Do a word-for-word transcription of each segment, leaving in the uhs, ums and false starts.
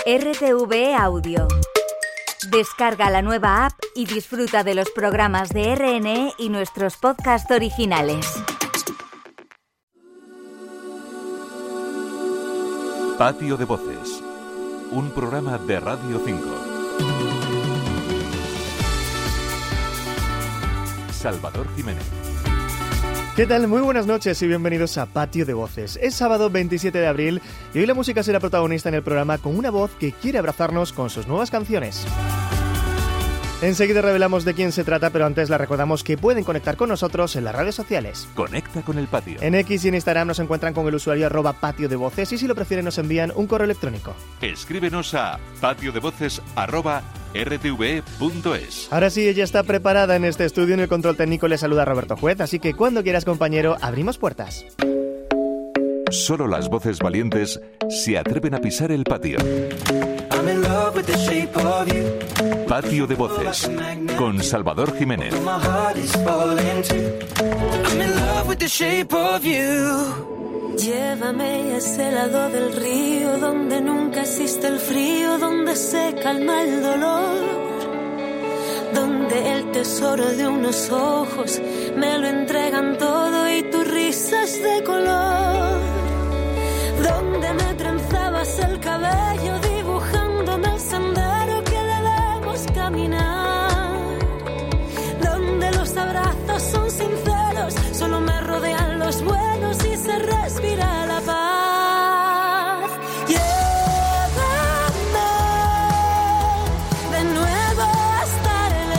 R T V E Audio. Descarga la nueva app y disfruta de los programas de R N E y nuestros podcasts originales. Patio de Voces, un programa de Radio cinco. Salvador Jiménez. ¿Qué tal? Muy buenas noches y bienvenidos a Patio de Voces. Es sábado veintisiete de abril y hoy la música será protagonista en el programa con una voz que quiere abrazarnos con sus nuevas canciones. Enseguida revelamos de quién se trata, pero antes les recordamos que pueden conectar con nosotros en las redes sociales. Conecta con el patio. En X y en Instagram nos encuentran con el usuario arroba patio de voces y si lo prefieren nos envían un correo electrónico. Escríbenos a patiodevoces arroba rtve punto es. Ahora sí, ella está preparada en este estudio. En el control técnico le saluda Roberto Juez, así que cuando quieras, compañero, abrimos puertas. Solo las voces valientes se atreven a pisar el patio. Patio de Voces, con Salvador Jiménez. Llévame a ese lado del río donde nunca existe el frío, donde se calma el dolor, donde el tesoro de unos ojos me lo entregan todo y tu risa es de color, donde me trenzabas el cabello dibujándome el sendero que debemos caminar, donde los abrazos son sinceros, solo me rodean los buenos y se respira la paz. Llévame de nuevo hasta el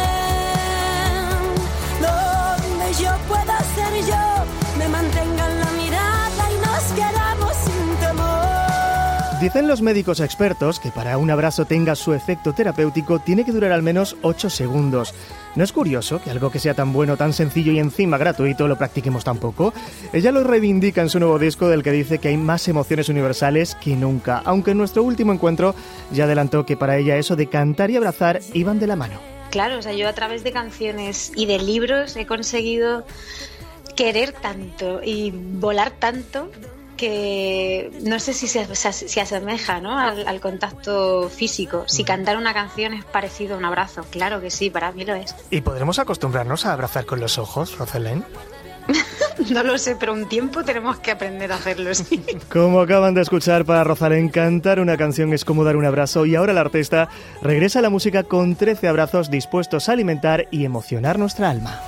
Edén, donde yo pueda ser yo, me mantengan la mirada y nos quedamos sin temor. Dicen los médicos expertos que para un abrazo tenga su efecto terapéutico tiene que durar al menos ocho segundos. ¿No es curioso que algo que sea tan bueno, tan sencillo y encima gratuito lo practiquemos tan poco? Ella lo reivindica en su nuevo disco, del que dice que hay más emociones universales que nunca, aunque en nuestro último encuentro ya adelantó que para ella eso de cantar y abrazar iban de la mano. Claro, o sea, yo a través de canciones y de libros he conseguido querer tanto y volar tanto que no sé si se, se, se asemeja, ¿no?, al, al contacto físico. Si cantar una canción es parecido a un abrazo, claro que sí, para mí lo es. ¿Y podremos acostumbrarnos a abrazar con los ojos, Rosalén? No lo sé, pero un tiempo tenemos que aprender a hacerlo, sí. Como acaban de escuchar, para Rosalén cantar una canción es como dar un abrazo, y ahora la artista regresa a la música con trece abrazos dispuestos a alimentar y emocionar nuestra alma.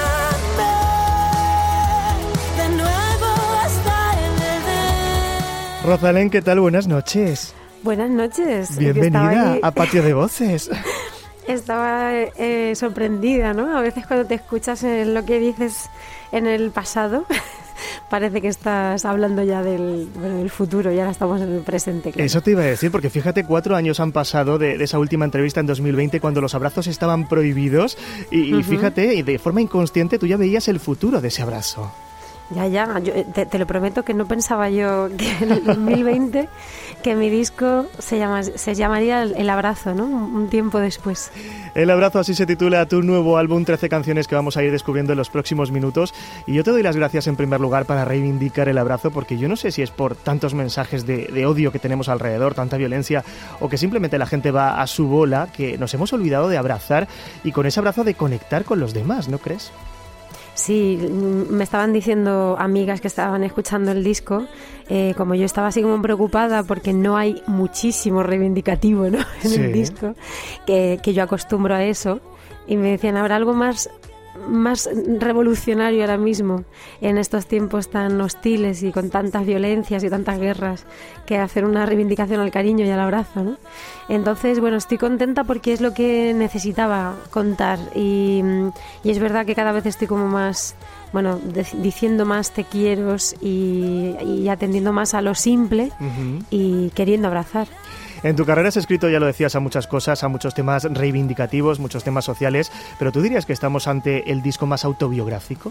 Rosalén, ¿qué tal? Buenas noches. Buenas noches. Bienvenida a Patio de Voces. Estaba eh, sorprendida, ¿no? A veces cuando te escuchas en lo que dices en el pasado, parece que estás hablando ya del, bueno, del futuro, y ahora estamos en el presente. Claro. Eso te iba a decir, porque fíjate, cuatro años han pasado de, de esa última entrevista en dos mil veinte cuando los abrazos estaban prohibidos y, uh-huh. y fíjate, y de forma inconsciente tú ya veías el futuro de ese abrazo. Ya, ya, yo te, te lo prometo que no pensaba yo que en el dos mil veinte que mi disco se, llama, se llamaría El Abrazo, ¿no? Un tiempo después. El Abrazo, así se titula tu nuevo álbum, trece canciones que vamos a ir descubriendo en los próximos minutos. Y yo te doy las gracias en primer lugar para reivindicar el abrazo, porque yo no sé si es por tantos mensajes de, de odio que tenemos alrededor, tanta violencia, o que simplemente la gente va a su bola, que nos hemos olvidado de abrazar y con ese abrazo de conectar con los demás, ¿no crees? Sí, me estaban diciendo amigas que estaban escuchando el disco, eh, como yo estaba así como preocupada porque no hay muchísimo reivindicativo, ¿no?, en sí. el disco, que, que yo acostumbro a eso, y me decían, ¿habrá algo más, más revolucionario ahora mismo en estos tiempos tan hostiles y con tantas violencias y tantas guerras que hacer una reivindicación al cariño y al abrazo, ¿no? Entonces, bueno, estoy contenta porque es lo que necesitaba contar y, y es verdad que cada vez estoy como más, bueno, de, diciendo más te quiero y, y atendiendo más a lo simple uh-huh. y queriendo abrazar. En tu carrera has escrito, ya lo decías, a muchas cosas, a muchos temas reivindicativos, muchos temas sociales, pero ¿tú dirías que estamos ante el disco más autobiográfico?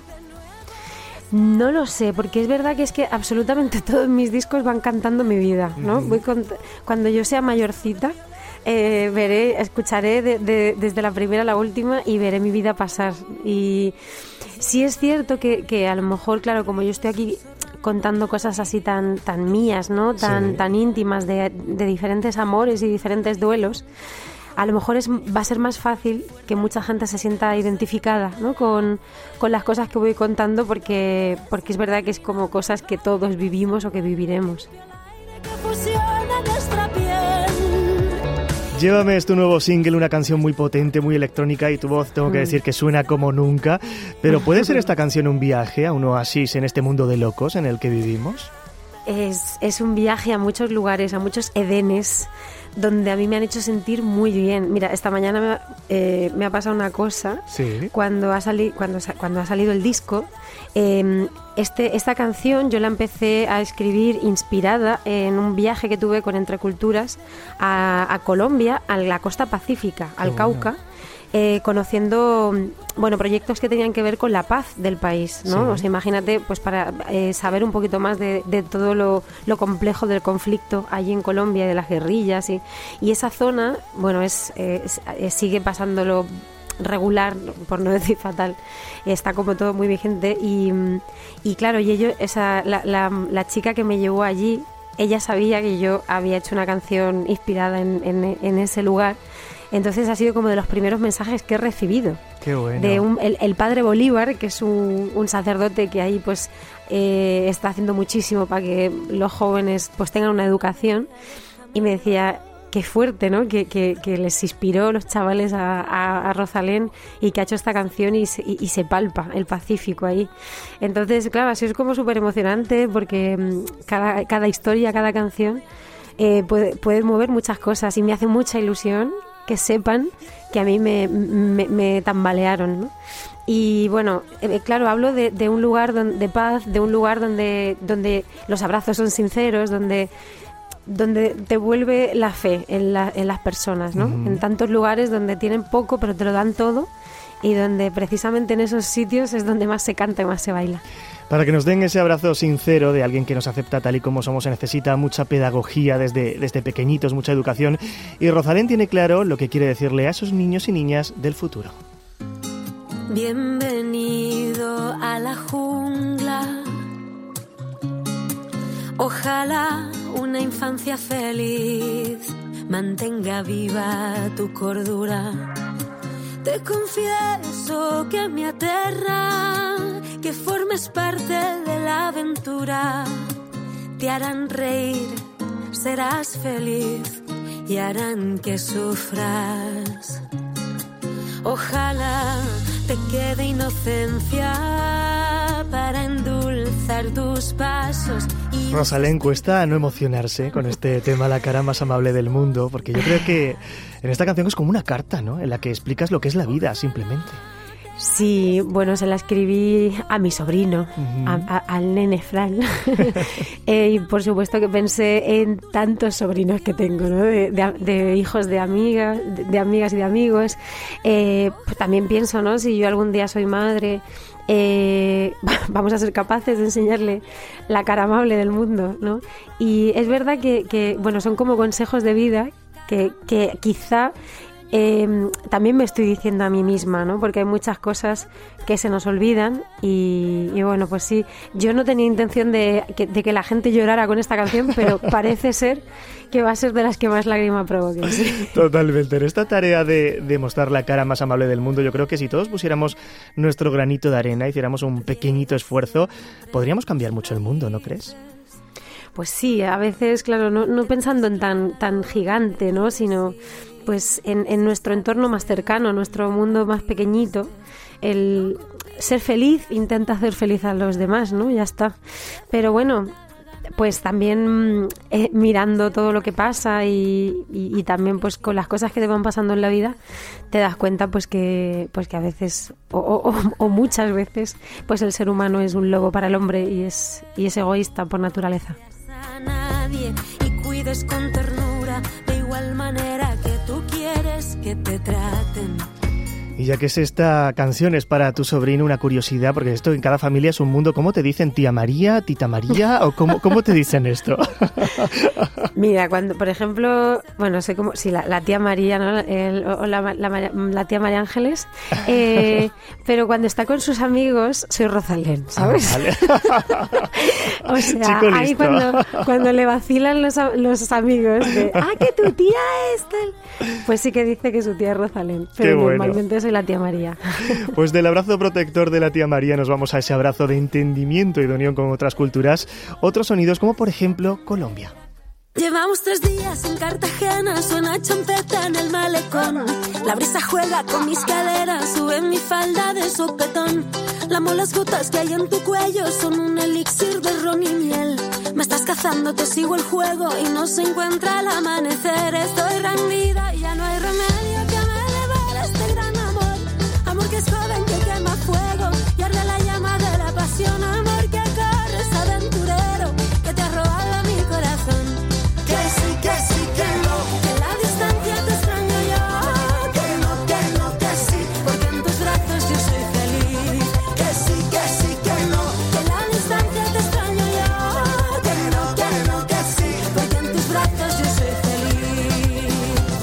No lo sé, porque es verdad que es que absolutamente todos mis discos van cantando mi vida, ¿no? Uh-huh. Voy con, cuando yo sea mayorcita, eh, veré, escucharé de, de, desde la primera a la última y veré mi vida pasar. Y sí es cierto que, que a lo mejor, claro, como yo estoy aquí contando cosas así tan, tan mías, ¿no? Tan, sí. tan íntimas de, de diferentes amores y diferentes duelos, a lo mejor es, va a ser más fácil que mucha gente se sienta identificada, ¿no? con, con las cosas que voy contando, porque, porque es verdad que es como cosas que todos vivimos o que viviremos. Llévame es tu nuevo single, una canción muy potente, muy electrónica, y tu voz, tengo que decir que suena como nunca. Pero ¿puede ser esta canción un viaje a un oasis en este mundo de locos en el que vivimos? Es, es un viaje a muchos lugares, a muchos edenes, donde a mí me han hecho sentir muy bien. Mira, esta mañana me, eh, me ha pasado una cosa. Sí. Cuando ha, sali, cuando, cuando ha salido el disco, eh, este, esta canción yo la empecé a escribir inspirada en un viaje que tuve con Entre Culturas a, a Colombia, a la costa pacífica, al Qué Cauca. bueno. Eh, conociendo bueno proyectos que tenían que ver con la paz del país, ¿no? Sí. O sea, imagínate, pues para eh, saber un poquito más de, de todo lo, lo complejo del conflicto allí en Colombia, de las guerrillas y, y esa zona, bueno, es, eh, es, eh, sigue pasándolo regular, por no decir fatal, está como todo muy vigente y, y claro, y ello, esa, la, la, la chica que me llevó allí, ella sabía que yo había hecho una canción inspirada en, en, en ese lugar. Entonces ha sido como de los primeros mensajes que he recibido. Qué bueno. De un, el, el padre Bolívar, que es un, un sacerdote que ahí pues eh, está haciendo muchísimo para que los jóvenes pues tengan una educación, y me decía, qué fuerte, ¿no? Que, que, que les inspiró los chavales a, a, a Rosalén, y que ha hecho esta canción y se, y, y se palpa el Pacífico ahí. Entonces, claro, así es como súper emocionante, porque cada, cada historia, cada canción eh, puede, puede mover muchas cosas, y me hace mucha ilusión que sepan que a mí me, me, me tambalearon, ¿no? Y bueno, eh, claro, hablo de, de un lugar donde, de paz, de un lugar donde, donde los abrazos son sinceros, donde, donde te vuelve la fe en, la, en las personas, ¿no? Uh-huh. En tantos lugares donde tienen poco pero te lo dan todo, y donde precisamente en esos sitios es donde más se canta y más se baila. Para que nos den ese abrazo sincero de alguien que nos acepta tal y como somos, se necesita mucha pedagogía desde, desde pequeñitos, mucha educación. Y Rosalén tiene claro lo que quiere decirle a esos niños y niñas del futuro. Bienvenido a la jungla. Ojalá una infancia feliz mantenga viva tu cordura. Te confieso que me aterra que formes parte de la aventura. Te harán reír, serás feliz y harán que sufras. Ojalá te quede inocencia para endulzar tus pasos. Y Rosalén, cuesta no emocionarse con este tema, la cara más amable del mundo, porque yo creo que en esta canción es como una carta, ¿no? En la que explicas lo que es la vida, simplemente. Sí, bueno, se la escribí a mi sobrino, uh-huh. a, a, al nene Fran. eh, y por supuesto que pensé en tantos sobrinos que tengo, ¿no? De, de, de hijos de amigas, de, de amigas y de amigos. Eh, pues también pienso, ¿no? Si yo algún día soy madre, eh, vamos a ser capaces de enseñarle la cara amable del mundo, ¿no? Y es verdad que, que bueno, son como consejos de vida que, que quizá Eh, también me estoy diciendo a mí misma, ¿no? Porque hay muchas cosas que se nos olvidan y, y bueno, pues sí, yo no tenía intención de que, de que la gente llorara con esta canción, pero parece ser que va a ser de las que más lágrima provoquen. ¿Sí? Totalmente. En esta tarea de, de mostrar la cara más amable del mundo, yo creo que si todos pusiéramos nuestro granito de arena, hiciéramos un pequeñito esfuerzo, podríamos cambiar mucho el mundo, ¿no crees? Pues sí, a veces, claro, no, no pensando en tan, tan gigante, ¿no? Sino pues en, en nuestro entorno más cercano, nuestro mundo más pequeñito, el ser feliz, intenta hacer feliz a los demás, ¿no? Ya está. Pero bueno, pues también eh, mirando todo lo que pasa y, y, y también pues con las cosas que te van pasando en la vida, te das cuenta pues que pues que a veces o, o, o muchas veces pues el ser humano es un lobo para el hombre y es, y es egoísta por naturaleza. A nadie y cuides con ternura de igual manera que tú quieres que te traten. Y ya que es esta canción es para tu sobrino, una curiosidad, porque esto en cada familia es un mundo. ¿Cómo te dicen tía María, tita María o cómo, cómo te dicen esto? Mira, cuando, por ejemplo, bueno, sé cómo, sí, la, la tía María, ¿no? El, o la, la, la tía María Ángeles, eh, pero cuando está con sus amigos soy Rosalén, ¿sabes? Ah, vale. O sea, Chico ahí listo. cuando, cuando le vacilan los, los amigos de, ah, que tu tía es tal, pues sí que dice que su tía es Rosalén, pero Qué normalmente bueno. soy la tía María. Pues del abrazo protector de la tía María nos vamos a ese abrazo de entendimiento y de unión con otras culturas, otros sonidos como por ejemplo Colombia. Llevamos tres días en Cartagena, suena champeta en el malecón. La brisa juega con mis caderas, sube mi falda de sopetón. Lamo las gotas que hay en tu cuello, son un elixir de ron y miel. Me estás cazando, te sigo el juego y no se encuentra el amanecer. Estoy rendida y ya no hay remedio que me devore este gran amor. Amor que es joven, que quema fuego y arde la llama de la pasión. Amor que corres aventurero, que te ha robado mi corazón. Que sí, que sí, que no, que en la distancia te extraño yo. Que no, que no, que sí, porque en tus brazos yo soy feliz. Que sí, que sí, que no, que en la distancia te extraño yo. Que no, que no, que sí, porque en tus brazos yo soy feliz.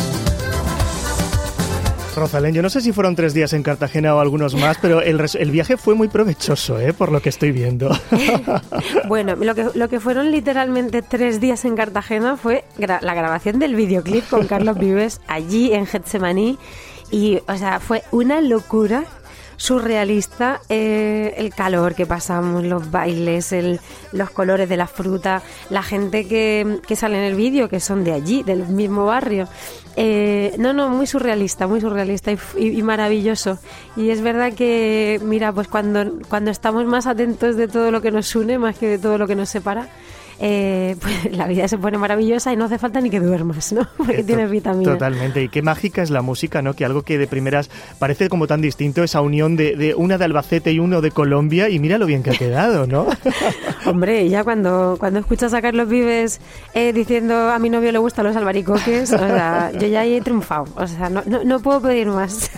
Rosalén, yo no sé si fueron tres días en Cartagena o algunos más, pero el, el viaje fue muy provechoso, ¿eh? Por lo que estoy viendo. Bueno, lo que, lo que fueron literalmente tres días en Cartagena fue gra- la grabación del videoclip con Carlos Vives allí en Getsemaní y, o sea, fue una locura surrealista, eh, el calor que pasamos, los bailes, el, los colores de la fruta, la gente que, que sale en el vídeo, que son de allí, del mismo barrio. Eh, no, no, muy surrealista, muy surrealista y, y, y maravilloso. Y es verdad que, mira, pues cuando, cuando estamos más atentos de todo lo que nos une, más que de todo lo que nos separa, Eh, pues la vida se pone maravillosa y no hace falta ni que duermas, ¿no? Porque Esto, tienes vitamina. Totalmente. Y qué mágica es la música, ¿no? Que algo que de primeras parece como tan distinto, esa unión de, de una de Albacete y uno de Colombia, y mira lo bien que ha quedado, ¿no? Hombre, ya cuando, cuando escuchas a Carlos Vives eh, diciendo a mi novio le gustan los albaricoques, o sea, yo ya he triunfado. O sea, no, no, no puedo pedir más.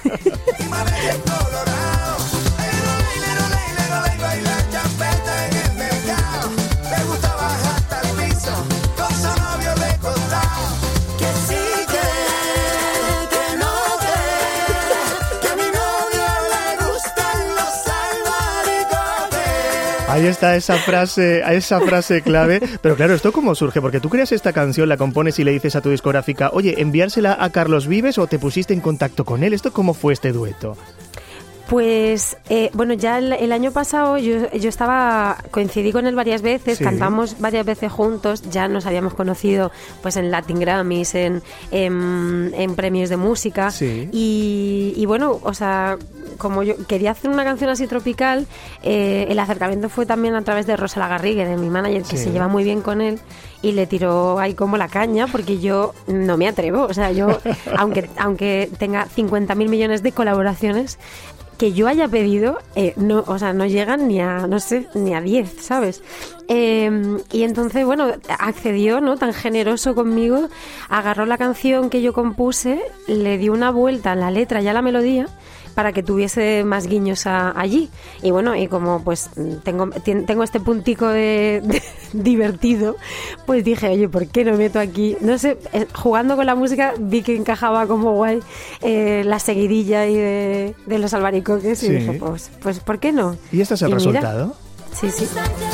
Ahí está esa frase, esa frase clave. Pero claro, ¿esto cómo surge? Porque tú creas esta canción, la compones y le dices a tu discográfica, oye, ¿enviársela a Carlos Vives o te pusiste en contacto con él? ¿Esto cómo fue este dueto? Pues, eh, bueno, ya el, el año pasado yo, yo estaba, coincidí con él varias veces, sí. Cantamos varias veces juntos, ya nos habíamos conocido pues en Latin Grammys, en, en, en premios de música, sí. y, y bueno, o sea, como yo quería hacer una canción así tropical, eh, el acercamiento fue también a través de Rosa Lagarrigue, de mi manager, que sí. se lleva muy bien con él, y le tiró ahí como la caña, porque yo no me atrevo, o sea, yo, aunque, aunque tenga cincuenta mil millones de colaboraciones, que yo haya pedido, eh, no, o sea, no llegan ni a, no sé, ni a diez, ¿sabes? Eh, y entonces, bueno, accedió, ¿no? Tan generoso conmigo, agarró la canción que yo compuse, le dio una vuelta a la letra y a la melodía para que tuviese más guiños a, allí. Y bueno, y como pues tengo, tengo este puntico de, de divertido, pues dije, oye, ¿por qué no meto aquí? No sé, jugando con la música vi que encajaba como guay eh, la seguidilla y de, de los albaricoques, sí. Y dije, pues, pues ¿por qué no? ¿Y este es el y resultado? Mira, sí, sí.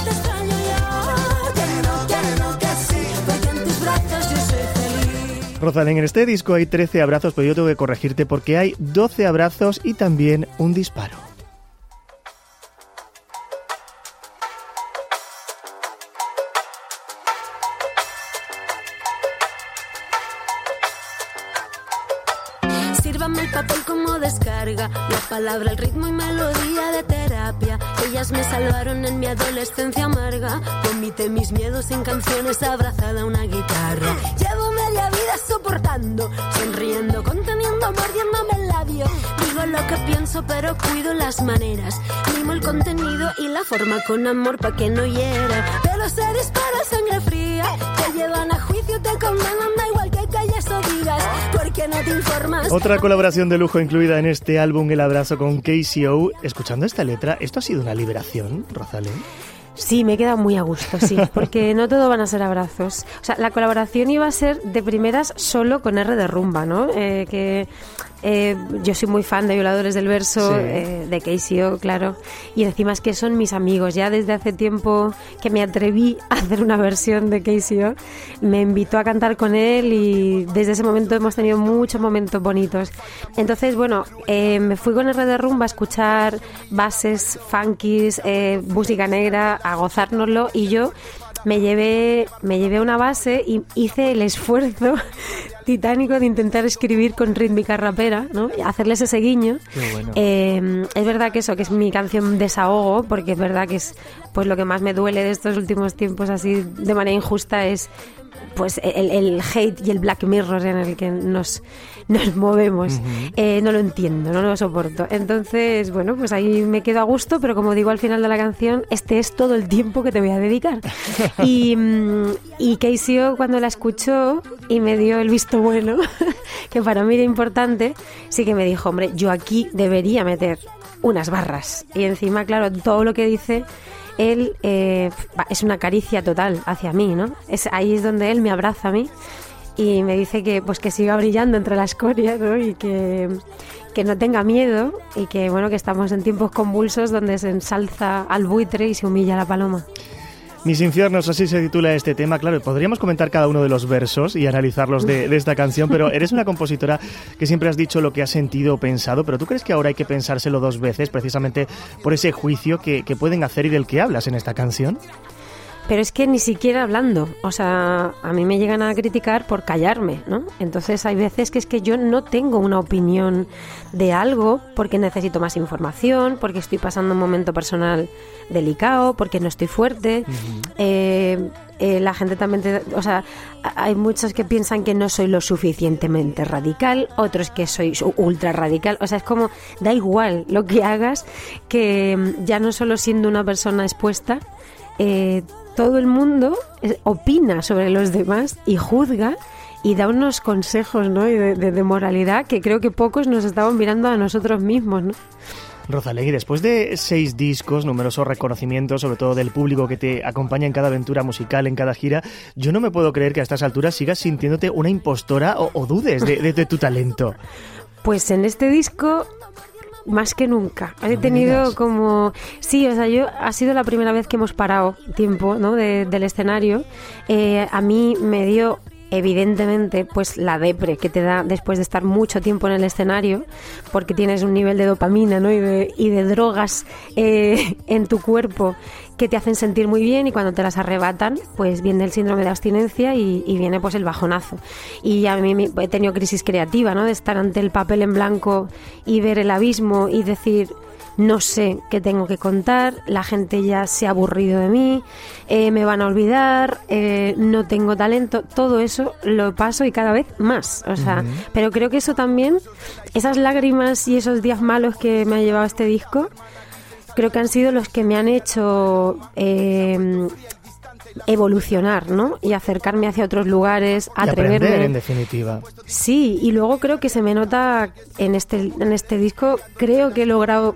Rosalén, en este disco hay trece abrazos, pero yo tengo que corregirte porque hay doce abrazos y también un disparo. Sírvame el papel como descarga, la palabra, el ritmo y melodía de terapia. Ellas me salvaron en mi adolescencia amarga. Vomité mis miedos en canciones abrazada a una guitarra. Llevo media vida soportando, sonriendo, conteniendo, mordiéndome el labio. Digo lo que pienso pero cuido las maneras. Mimo el contenido y la forma con amor pa' que no hiera. Pero se dispara sangre fría, te llevan a juicio, te condenan, da igual que calles o digas. Porque no te informo amar más. Otra colaboración de lujo incluida en este álbum, El Abrazo con K C O. Escuchando esta letra, ¿esto ha sido una liberación, Rosalén? Sí, me he quedado muy a gusto, sí, porque no todo van a ser abrazos. O sea, la colaboración iba a ser de primeras solo con R de Rumba, ¿no? Eh, que eh, yo soy muy fan de Violadores del Verso, sí. eh, de K C O, claro, y encima es que son mis amigos. Ya desde hace tiempo que me atreví a hacer una versión de K C O, me invitó a cantar con él y desde ese momento hemos tenido muchos momentos bonitos. Entonces, bueno, eh, me fui con R de Rumba a escuchar bases, funkies, eh, música negra, a gozárnoslo, y yo me llevé me llevé una base y hice el esfuerzo titánico de intentar escribir con rítmica rapera, ¿no? Hacerles ese guiño. Qué bueno. Eh, es verdad que eso, que es mi canción desahogo, porque es verdad que es pues lo que más me duele de estos últimos tiempos así de manera injusta es pues el, el hate y el Black Mirror en el que nos, nos movemos. Uh-huh. Eh, no lo entiendo, no lo soporto. Entonces, bueno, pues ahí me quedo a gusto, pero como digo al final de la canción, este es todo el tiempo que te voy a dedicar. y, y K C O, cuando la escuchó y me dio el visto bueno, que para mí era importante, sí que me dijo, hombre, yo aquí debería meter unas barras. Y encima, claro, todo lo que dice él eh, es una caricia total hacia mí, ¿no? Es, ahí es donde él me abraza a mí y me dice que pues que siga brillando entre la escoria, ¿no? Y que, que no tenga miedo y que, bueno, que estamos en tiempos convulsos donde se ensalza al buitre y se humilla a la paloma. Mis infiernos, así se titula este tema. Claro, podríamos comentar cada uno de los versos y analizarlos de, de esta canción, pero eres una compositora que siempre has dicho lo que has sentido o pensado, pero ¿tú crees que ahora hay que pensárselo dos veces precisamente por ese juicio que, que pueden hacer y del que hablas en esta canción? Pero es que ni siquiera hablando, o sea, a mí me llegan a criticar por callarme, ¿no? Entonces hay veces que es que yo no tengo una opinión de algo porque necesito más información, porque estoy pasando un momento personal delicado, porque no estoy fuerte. Uh-huh. eh, eh, la gente también, te, o sea, hay muchos que piensan que no soy lo suficientemente radical, otros que soy ultra radical. O sea, es como, da igual lo que hagas, que ya no solo siendo una persona expuesta, eh, todo el mundo opina sobre los demás y juzga y da unos consejos, ¿no? de, de, de moralidad que creo que pocos nos estamos mirando a nosotros mismos, ¿no? Rosalén, después de seis discos, numerosos reconocimientos, sobre todo del público que te acompaña en cada aventura musical, en cada gira, yo no me puedo creer que a estas alturas sigas sintiéndote una impostora o, o dudes de, de, de tu talento. Pues en este disco, más que nunca. He no tenido como... Sí, o sea, yo ha sido la primera vez que hemos parado tiempo, ¿no? de, del escenario. Eh, a mí me dio, evidentemente, pues la depre que te da después de estar mucho tiempo en el escenario, porque tienes un nivel de dopamina, ¿no? y, de, y de drogas eh, en tu cuerpo que te hacen sentir muy bien, y cuando te las arrebatan, pues viene el síndrome de abstinencia y, y viene pues el bajonazo. Y a mí me, he tenido crisis creativa, ¿no? De estar ante el papel en blanco y ver el abismo y decir, no sé qué tengo que contar, la gente ya se ha aburrido de mí, eh, me van a olvidar, eh, no tengo talento. Todo eso lo paso y cada vez más. O sea, uh-huh. Pero creo que eso también, esas lágrimas y esos días malos que me ha llevado este disco, creo que han sido los que me han hecho eh, evolucionar, ¿no? Y acercarme hacia otros lugares, atreverme. Y aprender, en definitiva. Sí, y luego creo que se me nota en este, en este disco, creo que he logrado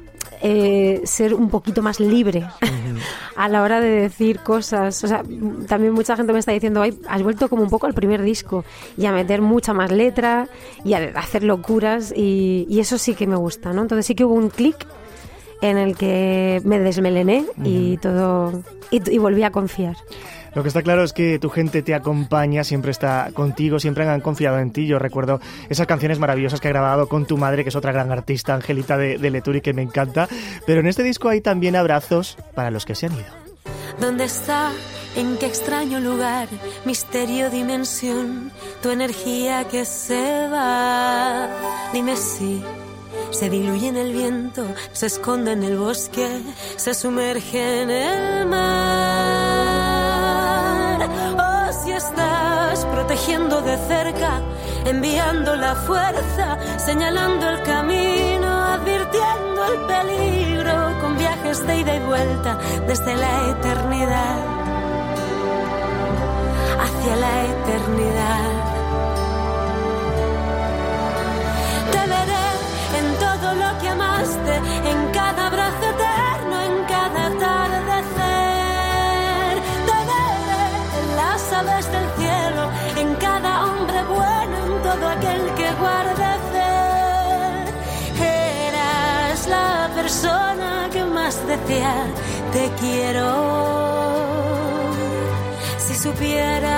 eh, ser un poquito más libre uh-huh. a la hora de decir cosas. O sea, también mucha gente me está diciendo, ay, has vuelto como un poco al primer disco y a meter mucha más letra y a hacer locuras, y, y eso sí que me gusta, ¿no? Entonces sí que hubo un clic en el que me desmelené uh-huh. y todo y, y volví a confiar. Lo que está claro es que tu gente te acompaña, siempre está contigo, siempre han confiado en ti. Yo recuerdo esas canciones maravillosas que has grabado con tu madre, que es otra gran artista, Angelita de, de Leturi, que me encanta. Pero en este disco hay también abrazos para los que se han ido. ¿Dónde está? ¿En qué extraño lugar? Misterio, dimensión, tu energía que se va. Dime si se diluye en el viento, se esconde en el bosque, se sumerge en el mar. O si estás protegiendo de cerca, enviando la fuerza, señalando el camino, advirtiendo el peligro, con viajes de ida y vuelta desde la eternidad hacia la eternidad. guardé fe. Eras la persona que más decía te quiero. Si supieras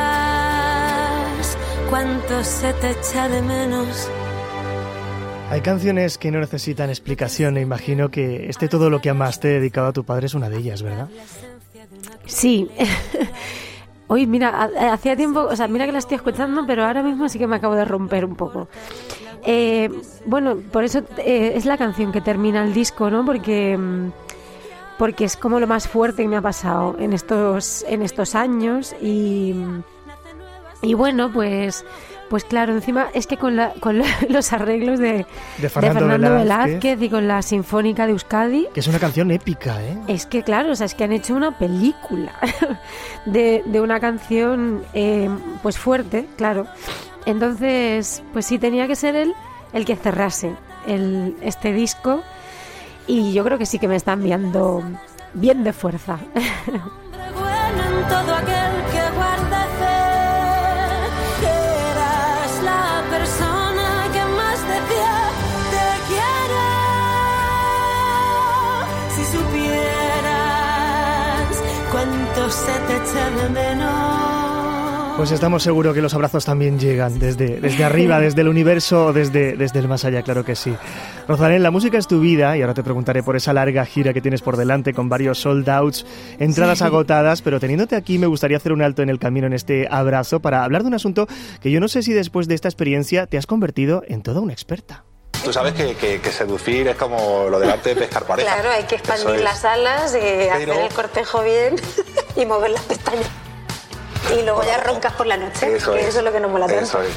cuánto se te echa de menos. Hay canciones que no necesitan explicación e imagino que este Todo lo que amaste dedicado a tu padre es una de ellas, ¿verdad? Sí. Hoy, mira, hacía tiempo, o sea, mira que la estoy escuchando, pero ahora mismo sí que me acabo de romper un poco. Eh, bueno, por eso eh, es la canción que termina el disco, ¿no? Porque, porque es como lo más fuerte que me ha pasado en estos, en estos años y, y bueno, pues... Pues claro, encima es que con, la, con la, los arreglos de, de Fernando, de Fernando Velázquez, Velázquez y con la Sinfónica de Euskadi. Que es una canción épica, ¿eh? Es que claro, o sea, es que han hecho una película de, de una canción eh, pues fuerte, claro. Entonces, pues sí, tenía que ser él el que cerrase el, este disco y yo creo que sí que me está enviando bien de fuerza. Bueno en todo aquel que guarda fe. Persona que más decía te quiero. Si supieras cuánto se te echa de menos. Pues estamos seguros que los abrazos también llegan desde, desde arriba, desde el universo o desde, desde el más allá, claro que sí. Rosalén, la música es tu vida y ahora te preguntaré por esa larga gira que tienes por delante con varios sold outs, entradas sí. agotadas, pero teniéndote aquí me gustaría hacer un alto en el camino en este abrazo para hablar de un asunto que yo no sé si después de esta experiencia te has convertido en toda una experta. Tú sabes que, que, que seducir es como lo del arte de pescar pareja. Claro, hay que expandir las alas, eh, pero... hacer el cortejo bien y mover las pestañas. Y luego ya roncas por la noche, eso que es. eso es lo que nos mola tanto. Eso es.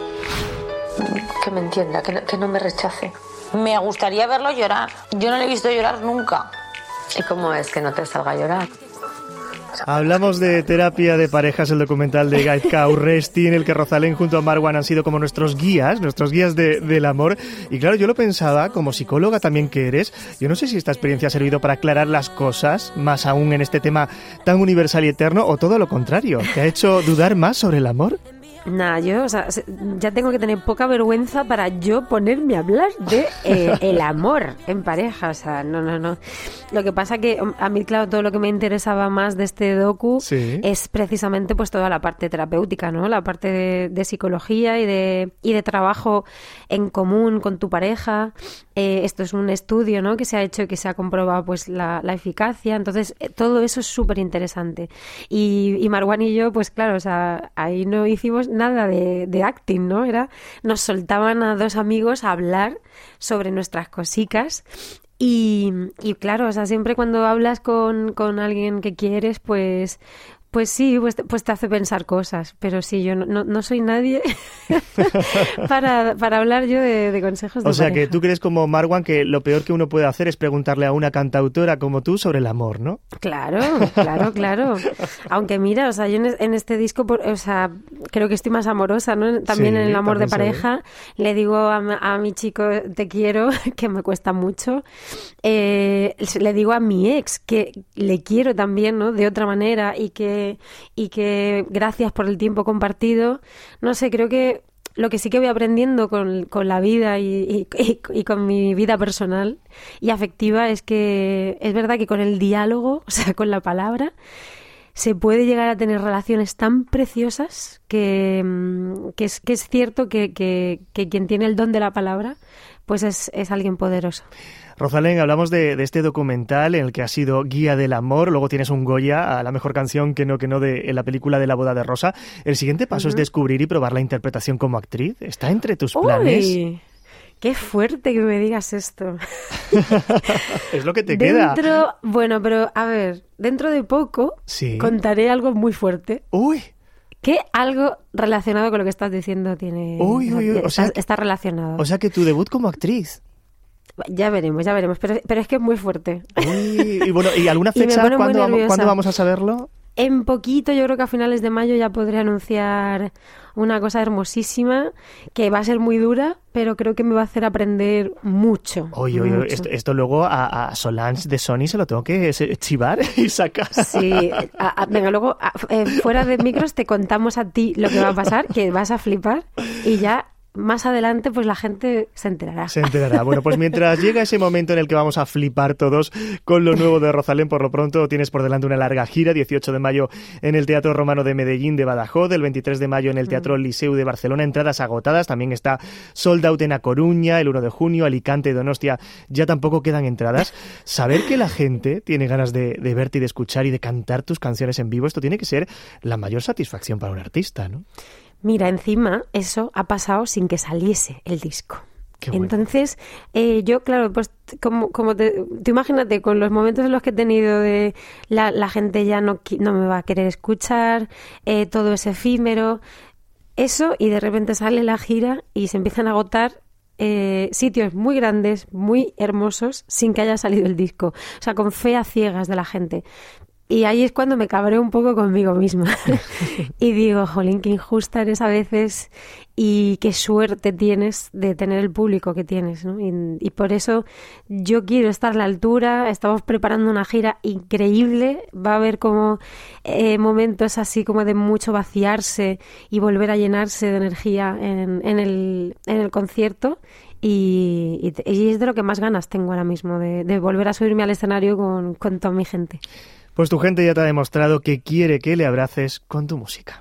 Que me entienda, que no, que no me rechace. Me gustaría verlo llorar. Yo no le he visto llorar nunca. ¿Y cómo es que no te salga a llorar? Hablamos de terapia de parejas, el documental de Gaizka Urresti, en el que Rosalén junto a Marwan han sido como nuestros guías, nuestros guías de, del amor. Y claro, yo lo pensaba, como psicóloga también que eres, yo no sé si esta experiencia ha servido para aclarar las cosas, más aún en este tema tan universal y eterno, o todo lo contrario, ¿te ha hecho dudar más sobre el amor? Nah, yo, o sea, ya tengo que tener poca vergüenza para yo ponerme a hablar de eh, el amor en pareja, o sea, no, no, no. Lo que pasa que a mí, claro, todo lo que me interesaba más de este docu sí. es precisamente pues toda la parte terapéutica, ¿no? La parte de, de psicología y de, y de trabajo en común con tu pareja. Eh, esto es un estudio, ¿no? Que se ha hecho y que se ha comprobado pues la, la eficacia, entonces eh, todo eso es súper interesante. Y, y Marwan y yo, pues claro, o sea, ahí no hicimos nada de, de acting, ¿no? Era, nos soltaban a dos amigos a hablar sobre nuestras cosicas y, y claro, o sea, siempre cuando hablas con, con alguien que quieres, pues... Pues sí, pues, pues te hace pensar cosas, pero sí, yo no, no, no soy nadie para, para hablar yo de, de consejos de O sea, pareja. que tú crees como Marwan que lo peor que uno puede hacer es preguntarle a una cantautora como tú sobre el amor, ¿no? Claro, claro, claro. Aunque mira, o sea, yo en, en este disco, o sea, creo que estoy más amorosa, ¿no? También sí, en el amor de pareja, soy. Le digo a, a mi chico te quiero, que me cuesta mucho. Eh, le digo a mi ex que le quiero también, ¿no? De otra manera y que y que gracias por el tiempo compartido. No sé, creo que lo que sí que voy aprendiendo con, con la vida y, y, y con mi vida personal y afectiva es que es verdad que con el diálogo, o sea, con la palabra, se puede llegar a tener relaciones tan preciosas que, que, es, que es cierto que, que, que quien tiene el don de la palabra pues es, es alguien poderoso. Rosalén, hablamos de, de este documental en el que has sido guía del amor, luego tienes un Goya a la mejor canción que no que no de en la película de La boda de Rosa. El siguiente paso uh-huh. es descubrir y probar la interpretación como actriz. ¿Está entre tus Uy, planes? ¡Qué fuerte que me digas esto! Es lo que te dentro, queda. Bueno, pero a ver, dentro de poco ¿Sí? contaré algo muy fuerte. ¡Uy! Que algo relacionado con lo que estás diciendo tiene... Uy, uy, uy. O está, sea que, está relacionado. O sea que tu debut como actriz... Ya veremos, ya veremos, pero, pero es que es muy fuerte. Uy, y bueno, ¿y alguna fecha? y ¿Cuándo, vamos, ¿Cuándo vamos a saberlo? En poquito, yo creo que a finales de mayo ya podré anunciar una cosa hermosísima que va a ser muy dura, pero creo que me va a hacer aprender mucho. Oye, oye, mucho. Esto, esto luego a, a Solange de Sony se lo tengo que chivar y sacar. Sí, a, a, venga, luego a, eh, fuera de micros te contamos a ti lo que va a pasar, que vas a flipar y ya... más adelante pues la gente se enterará. Se enterará. Bueno, pues mientras llega ese momento en el que vamos a flipar todos con lo nuevo de Rosalén, por lo pronto tienes por delante una larga gira, dieciocho de mayo en el Teatro Romano de Medellín de Badajoz, el veintitrés de mayo en el Teatro Liceu de Barcelona, entradas agotadas, también está Sold Out en A Coruña, el uno de junio, Alicante y Donostia, ya tampoco quedan entradas. Saber que la gente tiene ganas de, de verte y de escuchar y de cantar tus canciones en vivo, esto tiene que ser la mayor satisfacción para un artista, ¿no? Mira, encima eso ha pasado sin que saliese el disco. Qué bueno. Entonces, eh, yo, claro, pues como, como te, tú imagínate, con los momentos en los que he tenido de la, la gente ya no, no me va a querer escuchar, eh, todo es efímero, eso, y de repente sale la gira y se empiezan a agotar eh, sitios muy grandes, muy hermosos, sin que haya salido el disco. O sea, con fe a ciegas de la gente. Y ahí es cuando me cabreo un poco conmigo misma. Y digo, jolín, qué injusta eres a veces y qué suerte tienes de tener el público que tienes, ¿no? Y, y por eso yo quiero estar a la altura. Estamos preparando una gira increíble. Va a haber como eh, momentos así como de mucho vaciarse y volver a llenarse de energía en, en, el, en el concierto. Y, y, y es de lo que más ganas tengo ahora mismo, de, de volver a subirme al escenario con, con toda mi gente. Pues tu gente ya te ha demostrado que quiere que le abraces con tu música.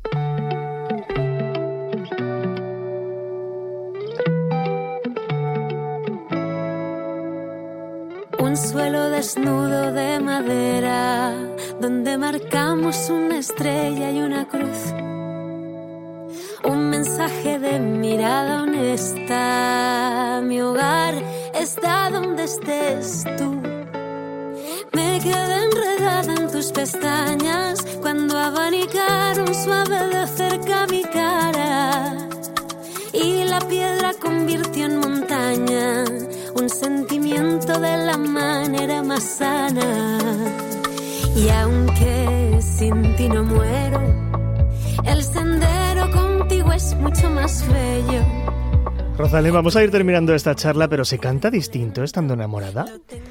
Un suelo desnudo de madera, donde marcamos una estrella y una cruz. Un mensaje de mirada honesta. Mi hogar está donde estés tú. Me quedé enredada en tus pestañas cuando abanicaron suave de cerca mi cara. Y la piedra convirtió en montaña un sentimiento de la manera más sana. Y aunque sin ti no muero, el sendero contigo es mucho más bello. Rosalén, vamos a ir terminando esta charla, pero ¿se canta distinto estando enamorada?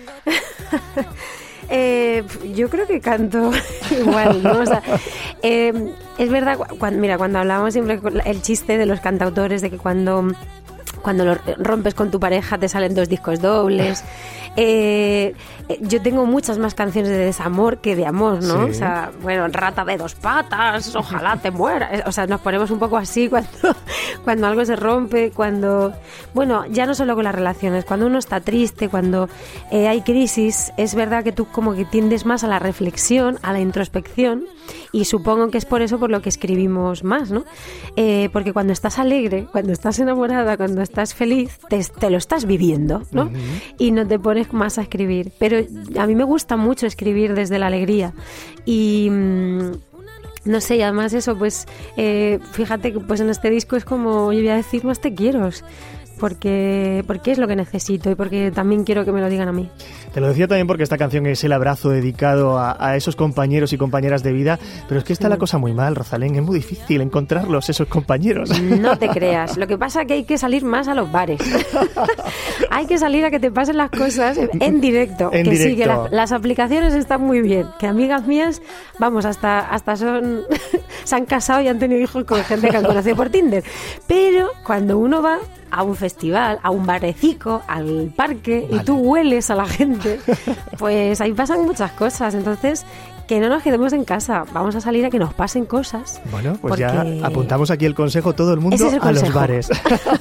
Eh, yo creo que canto igual, ¿no? O sea, eh, es verdad, cuando, mira, cuando hablábamos siempre el chiste de los cantautores, de que cuando, cuando lo rompes con tu pareja te salen dos discos dobles. Eh, yo tengo muchas más canciones de desamor que de amor, ¿no? Sí. O sea, bueno, rata de dos patas, ojalá te mueras. O sea, nos ponemos un poco así cuando, cuando algo se rompe, cuando... Bueno, ya no solo con las relaciones, cuando uno está triste, cuando eh, hay crisis, es verdad que tú como que tiendes más a la reflexión, a la introspección, y supongo que es por eso por lo que escribimos más, ¿no? Eh, porque cuando estás alegre, cuando estás enamorada, cuando estás feliz, te, te lo estás viviendo, ¿no? Uh-huh. Y no te pones más a escribir. Pero a mí me gusta mucho escribir desde la alegría. Y... Mmm, no sé, y además eso, pues eh, fíjate que pues en este disco es como, yo voy a decir más te quiero, porque, porque es lo que necesito y porque también quiero que me lo digan a mí. Te lo decía también porque esta canción es el abrazo dedicado a, a esos compañeros y compañeras de vida, pero es que está sí. la cosa muy mal, Rosalén, es muy difícil encontrarlos, esos compañeros. No te creas, lo que pasa es que hay que salir más a los bares. Hay que salir a que te pasen las cosas en directo. En que directo. Sí, que la, las aplicaciones están muy bien, que amigas mías, vamos, hasta, hasta son se han casado y han tenido hijos con gente que han conocido por Tinder. Pero cuando uno va a un festival, a un barecico, al parque, vale. y tú hueles a la gente, pues ahí pasan muchas cosas. Entonces, que no nos quedemos en casa, vamos a salir a que nos pasen cosas. Bueno, pues porque... ya apuntamos aquí el consejo, todo el mundo Ese es el a los consejo. bares.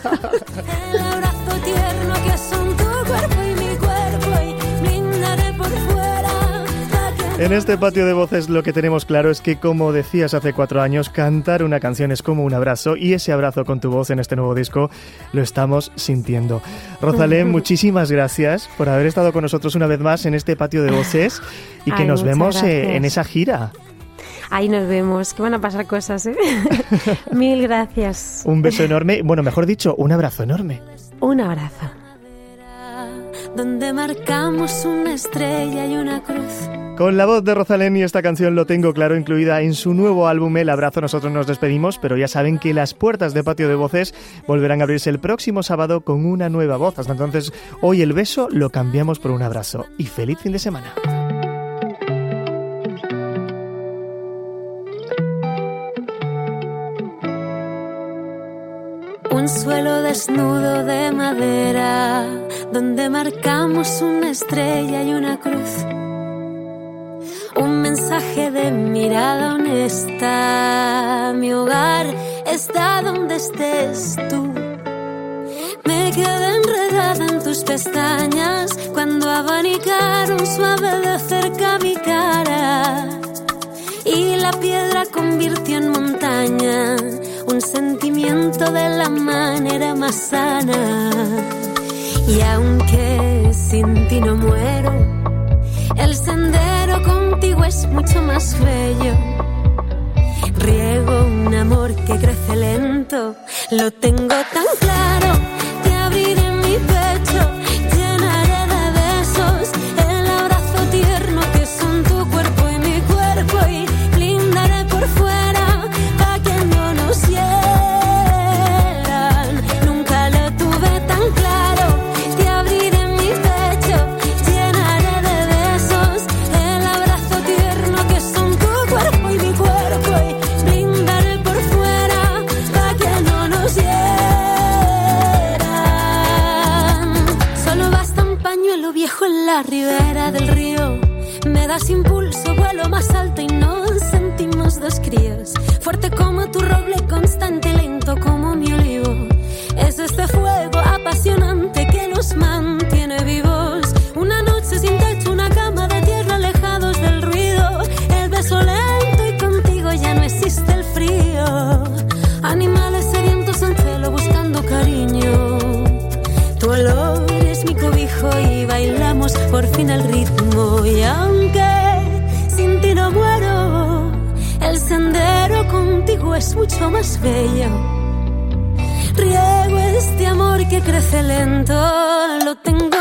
El abrazo tierno que son tu cuerpo y mi cuerpo y brindaré por fuera. En este patio de voces lo que tenemos claro es que, como decías hace cuatro años, cantar una canción es como un abrazo, y ese abrazo con tu voz en este nuevo disco lo estamos sintiendo. Rosalén, muchísimas gracias por haber estado con nosotros una vez más en este patio de voces y que Ay, nos vemos gracias. en esa gira. Ahí nos vemos, que van a pasar cosas, ¿eh? Mil gracias. Un beso enorme, bueno, mejor dicho, un abrazo enorme. Un abrazo. Donde marcamos una estrella y una cruz. Con la voz de Rosalén y esta canción Lo tengo claro, incluida en su nuevo álbum El Abrazo, nosotros nos despedimos, pero ya saben que las puertas de Patio de Voces volverán a abrirse el próximo sábado con una nueva voz. Hasta entonces, hoy el beso lo cambiamos por un abrazo y feliz fin de semana. Un suelo desnudo de madera, donde marcamos una estrella y una cruz. Un mensaje de mirada honesta. Mi hogar está donde estés tú. Me quedé enredada en tus pestañas cuando abanicaron suave de cerca mi cara. Y la piedra convirtió en montaña un sentimiento de la manera más sana. Y aunque sin ti no muero, el sendero contigo es mucho más bello. Riego un amor que crece lento, lo tengo tan claro. Te abriré mi pecho, llenaré de besos el abrazo tierno que son tu cuerpo y mi cuerpo, y blindaré por fuera para que no nos hieran. Nunca lo tuve tan claro. Te abriré mi pecho, llenaré de besos el abrazo tierno que son tu cuerpo y mi cuerpo, y blindaré por fuera para que no nos hieran. Solo basta un pañuelo viejo en la ribera del río. Me das impulso, vuelo más alto y nos sentimos dos críos. Fuerte como tu roble, constante y lento como mi olivo. Es este fuego apasionante que nos mantiene vivos. Una noche sin techo, una cama de tierra, alejados del ruido. El beso lento y contigo ya no existe el frío. Animales sedientos en celo buscando cariño. Tu olor es mi cobijo y bailamos por fin el ritmo. Y aunque sin ti no muero, el sendero contigo es mucho más bello. Riego este amor que crece lento, lo tengo